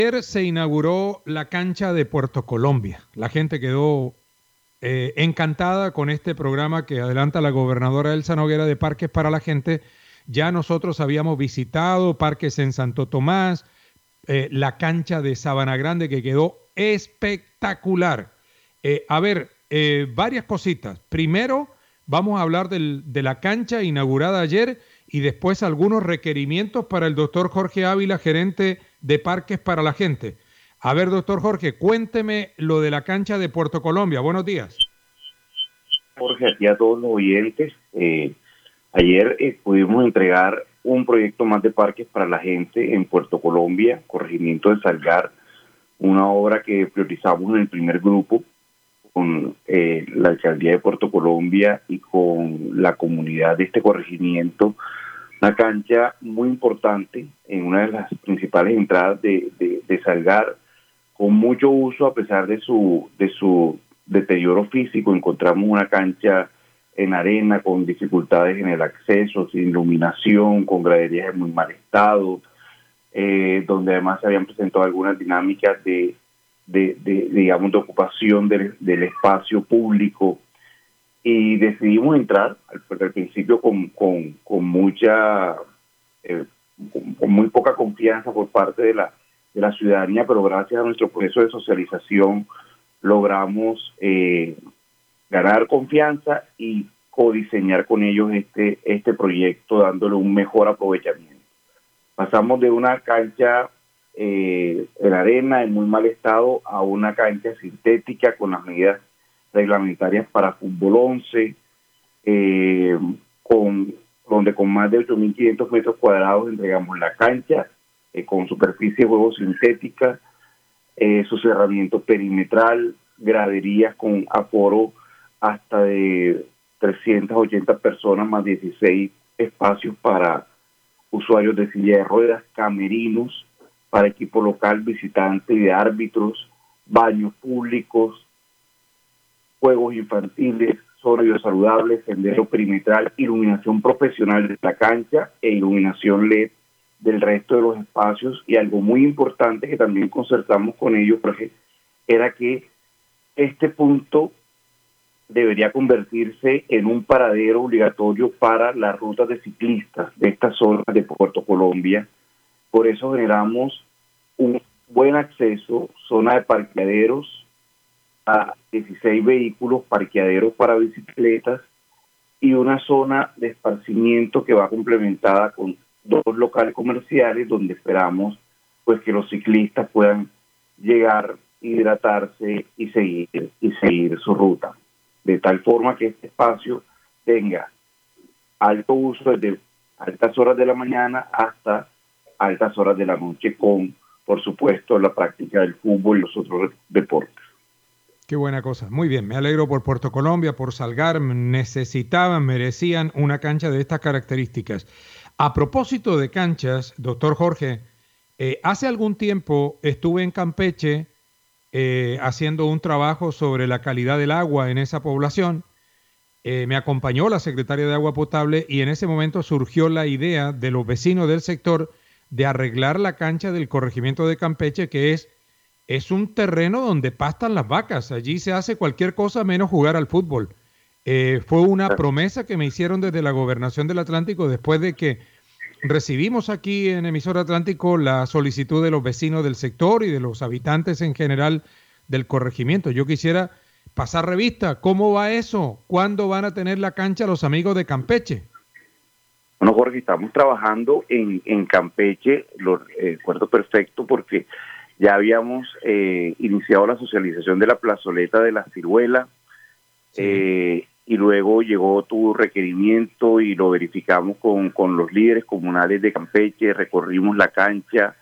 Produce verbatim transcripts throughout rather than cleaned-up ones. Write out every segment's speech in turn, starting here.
Ayer se inauguró la cancha de Puerto Colombia. La gente quedó eh, encantada con este programa que adelanta la gobernadora Elsa Noguera de Parques para la Gente. Ya nosotros habíamos visitado parques en Santo Tomás, eh, la cancha de Sabana Grande que quedó espectacular. Eh, a ver, eh, varias cositas. Primero, vamos a hablar del, de la cancha inaugurada ayer y después algunos requerimientos para el doctor Jorge Ávila, gerente de Parques para la Gente. A ver, doctor Jorge, cuénteme lo de la cancha de Puerto Colombia. Buenos días. Jorge, aquí a todos los oyentes. Eh, ayer eh, pudimos entregar un proyecto más de Parques para la Gente en Puerto Colombia, corregimiento de Salgar, una obra que priorizamos en el primer grupo con eh, la alcaldía de Puerto Colombia y con la comunidad de este corregimiento. Una cancha muy importante en una de las principales entradas de, de, de Salgar, con mucho uso a pesar de su, de su deterioro físico. Encontramos una cancha en arena con dificultades en el acceso, sin iluminación, con graderías en muy mal estado, eh, donde además se habían presentado algunas dinámicas de, de, de digamos, de ocupación del, del espacio público. Y decidimos entrar al, al principio con, con, con mucha, eh, con, con muy poca confianza por parte de la, de la ciudadanía, pero gracias a nuestro proceso de socialización logramos eh, ganar confianza y codiseñar con ellos este, este proyecto, dándole un mejor aprovechamiento. Pasamos de una cancha eh, en arena en muy mal estado a una cancha sintética con las medidas reglamentarias para fútbol once, eh, con, donde con más de ocho mil quinientos metros cuadrados entregamos la cancha, eh, con superficie de juego sintética, eh, su cerramiento perimetral, graderías con aforo hasta de trescientas ochenta personas, más dieciséis espacios para usuarios de silla de ruedas, camerinos para equipo local, visitante y de árbitros, baños públicos, juegos infantiles, zona biosaldable, sendero perimetral, iluminación profesional de la cancha e iluminación L E D del resto de los espacios. Y algo muy importante que también concertamos con ellos, porque era que este punto debería convertirse en un paradero obligatorio para las rutas de ciclistas de esta zona de Puerto Colombia. Por eso generamos un buen acceso, zona de parqueaderos, a dieciséis vehículos, parqueaderos para bicicletas y una zona de esparcimiento que va complementada con dos locales comerciales donde esperamos pues que los ciclistas puedan llegar, hidratarse y seguir y seguir su ruta, de tal forma que este espacio tenga alto uso desde altas horas de la mañana hasta altas horas de la noche, con, por supuesto, la práctica del fútbol y los otros deportes. Qué buena cosa. Muy bien, me alegro por Puerto Colombia, por Salgar. Necesitaban, merecían una cancha de estas características. A propósito de canchas, doctor Jorge, eh, hace algún tiempo estuve en Campeche eh, haciendo un trabajo sobre la calidad del agua en esa población. Eh, me acompañó la secretaria de Agua Potable y en ese momento surgió la idea de los vecinos del sector de arreglar la cancha del corregimiento de Campeche, que es Es un terreno donde pastan las vacas. Allí se hace cualquier cosa menos jugar al fútbol. Eh, fue una promesa que me hicieron desde la Gobernación del Atlántico después de que recibimos aquí en Emisora Atlántico la solicitud de los vecinos del sector y de los habitantes en general del corregimiento. Yo quisiera pasar revista. ¿Cómo va eso? ¿Cuándo van a tener la cancha los amigos de Campeche? Bueno, Jorge, estamos trabajando en, en Campeche, lo eh, recuerdo perfecto porque ya habíamos eh, iniciado la socialización de la plazoleta de la Ciruela, sí. eh, y luego llegó tu requerimiento y lo verificamos con, con los líderes comunales de Campeche, recorrimos la cancha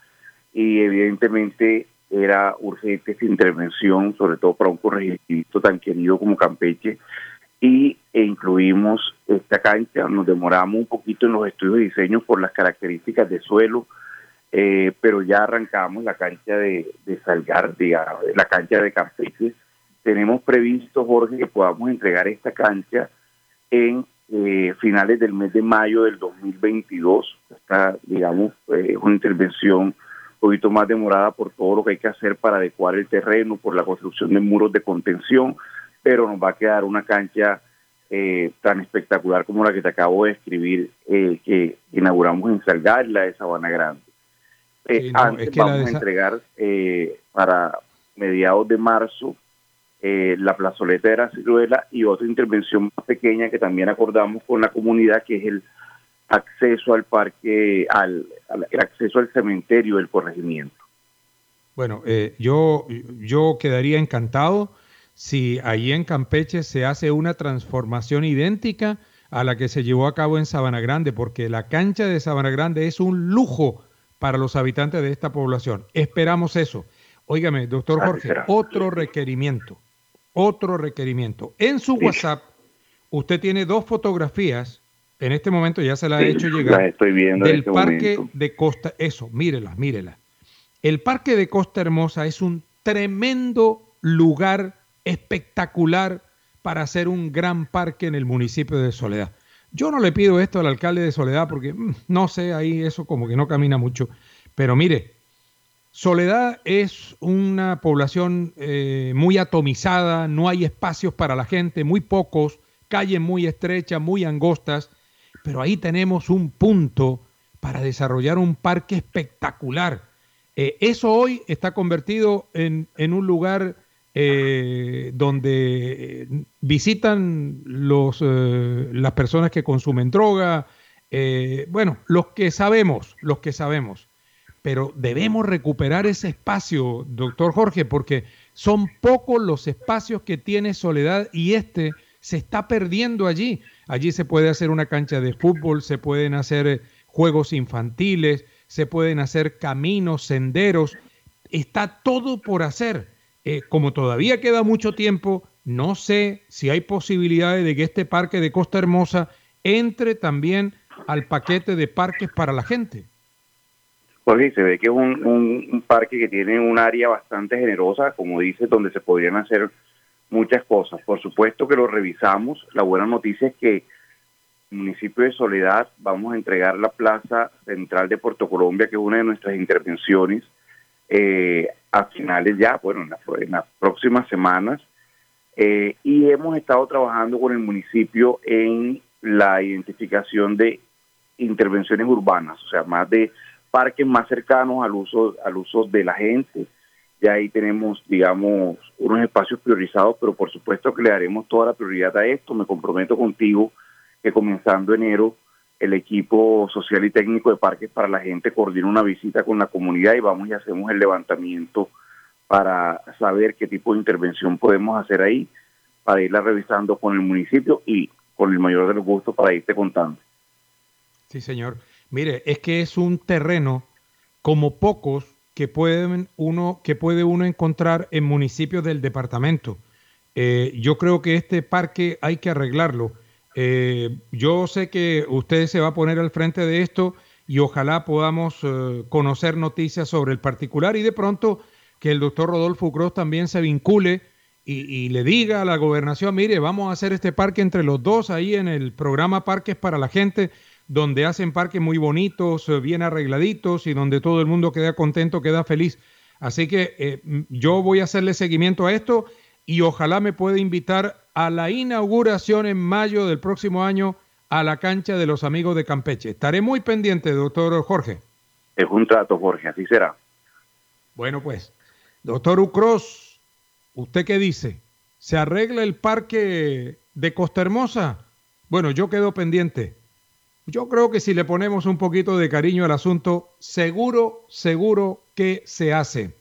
y evidentemente era urgente esta intervención, sobre todo para un corregimiento tan querido como Campeche, y e incluimos esta cancha. Nos demoramos un poquito en los estudios de diseño por las características de suelo, Eh, pero ya arrancamos la cancha de, de Salgar, digamos, la cancha de Campeche. Tenemos previsto, Jorge, que podamos entregar esta cancha en eh, finales del mes de mayo del dos mil veintidós. Esta, digamos, eh, es una intervención poquito más demorada por todo lo que hay que hacer para adecuar el terreno, por la construcción de muros de contención, pero nos va a quedar una cancha eh, tan espectacular como la que te acabo de describir, eh, que inauguramos en Salgar, la de Sabana Grande. Eh, sí, no, antes es que vamos a entregar eh, para mediados de marzo eh, la plazoleta de la Ciruela y otra intervención más pequeña que también acordamos con la comunidad, que es el acceso al parque, al, al el acceso al cementerio del corregimiento. Bueno, eh, yo, yo quedaría encantado si allí en Campeche se hace una transformación idéntica a la que se llevó a cabo en Sabana Grande, porque la cancha de Sabana Grande es un lujo para los habitantes de esta población. Esperamos eso. Óigame, doctor Jorge, otro requerimiento, otro requerimiento. En su sí. WhatsApp, usted tiene dos fotografías, en este momento ya se las sí, he hecho llegar, las estoy viendo del en este parque momento. de Costa, eso, mírelas, mírelas. El parque de Costa Hermosa es un tremendo lugar espectacular para hacer un gran parque en el municipio de Soledad. Yo no le pido esto al alcalde de Soledad porque mmm, no sé, ahí eso como que no camina mucho, pero mire, Soledad es una población eh, muy atomizada, no hay espacios para la gente, muy pocos, calles muy estrechas, muy angostas, pero ahí tenemos un punto para desarrollar un parque espectacular. Eh, eso hoy está convertido en, en un lugar eh, donde visitan los, eh, las personas que consumen droga, eh, bueno, los que sabemos, los que sabemos. Pero debemos recuperar ese espacio, doctor Jorge, porque son pocos los espacios que tiene Soledad y este se está perdiendo allí. Allí se puede hacer una cancha de fútbol, se pueden hacer juegos infantiles, se pueden hacer caminos, senderos. Está todo por hacer. Eh, como todavía queda mucho tiempo, no sé si hay posibilidades de que este parque de Costa Hermosa entre también al paquete de parques para la gente. Porque se ve que es un, un, un parque que tiene un área bastante generosa, como dice, donde se podrían hacer muchas cosas. Por supuesto que lo revisamos. La buena noticia es que el municipio de Soledad vamos a entregar la plaza central de Puerto Colombia, que es una de nuestras intervenciones, eh, a finales ya, bueno, en, la, en las próximas semanas. Eh, y hemos estado trabajando con el municipio en la identificación de intervenciones urbanas, o sea, más de parques más cercanos al uso al uso de la gente. Ya ahí tenemos, digamos, unos espacios priorizados, pero por supuesto que le daremos toda la prioridad a esto. Me comprometo contigo que comenzando enero el equipo social y técnico de Parques para la Gente coordina una visita con la comunidad y vamos y hacemos el levantamiento para saber qué tipo de intervención podemos hacer ahí, para irla revisando con el municipio y con el mayor de los gustos para irte contando. Sí, señor. Mire, es que es un terreno como pocos que pueden uno que puede uno encontrar en municipios del departamento. Eh, yo creo que este parque hay que arreglarlo. Eh, yo sé que usted se va a poner al frente de esto y ojalá podamos eh, conocer noticias sobre el particular y de pronto que el doctor Rodolfo Ucros también se vincule y, y le diga a la gobernación, mire, vamos a hacer este parque entre los dos ahí en el programa Parques para la Gente, donde hacen parques muy bonitos, bien arregladitos y donde todo el mundo queda contento, queda feliz. Así que eh, yo voy a hacerle seguimiento a esto y ojalá me pueda invitar a la inauguración en mayo del próximo año a la cancha de los amigos de Campeche. Estaré muy pendiente, doctor Jorge. Es un trato, Jorge, así será. Bueno, pues, doctor Ucros, ¿usted qué dice? ¿Se arregla el parque de Costa Hermosa? Bueno, yo quedo pendiente. Yo creo que si le ponemos un poquito de cariño al asunto, seguro, seguro que se hace.